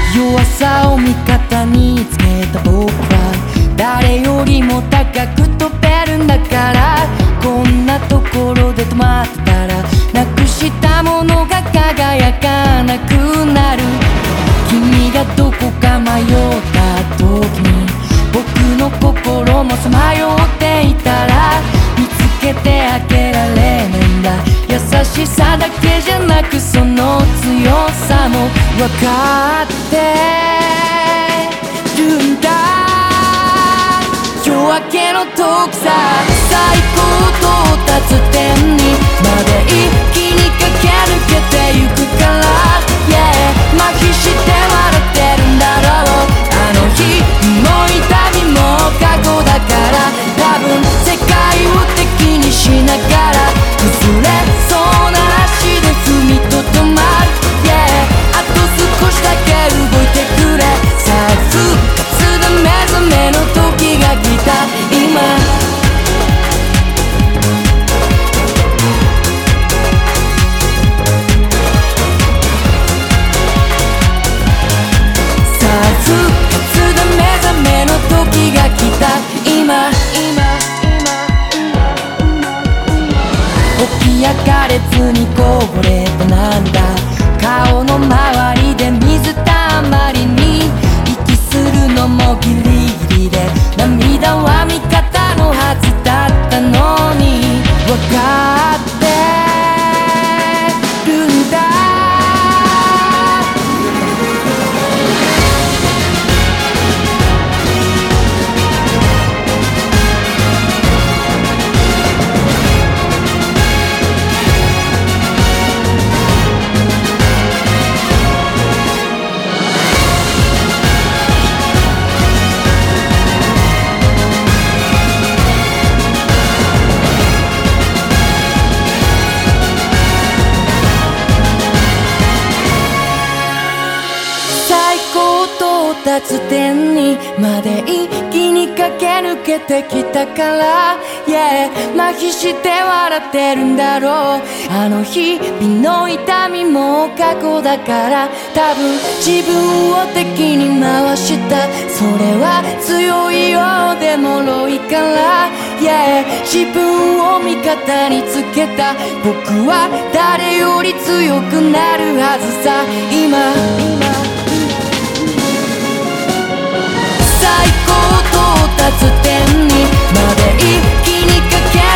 弱さを味方につけた僕は誰よりも高く飛べるんだから、こんなところで止まってたらなくしたものが輝かなくなる。君がどこか迷った時に僕の心もさまよっていたら、見つけてあげられないんだ。優しさだけじゃなくその強さも分かってるんだ。夜明けの遠くさ、最高到達点にまで一気に駆け抜けてゆくから、yeah、麻痺して笑ってるんだろう。あの日も痛みも過去だから、多分世界を敵にしながら崩れそうな足で踏みとどまる、yeah、あと少しだけ動いてくれ。再復活で目覚めの時が来た今。時が来た今。起き上がれずにこぼれたなんだ。顔の周りで水たまりに息するのもギリギリで、涙は味方のはずだったのに分かってるんだ。到達点にまで一気に駆け抜けてきたから、yeah、麻痺して笑ってるんだろう。あの日々の痛みも過去だから、多分自分を敵に回した。それは強いようで脆いから、yeah、自分を味方につけた僕は誰より強くなるはずさ今。最高到達点にまで一気に駆け